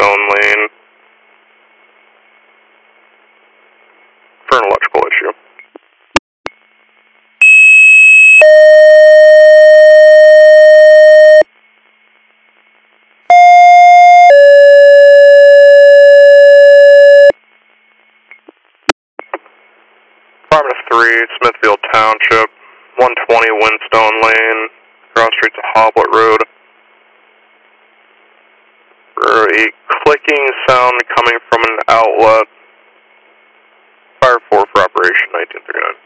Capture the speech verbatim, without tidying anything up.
Whinstone Lane for an electrical issue. Department of three, Smithfield Township, one twenty Whinstone Lane, cross streets of Hoblet Road. For a clicking sound coming from an outlet. Fire four for operation nineteen thirty-nine.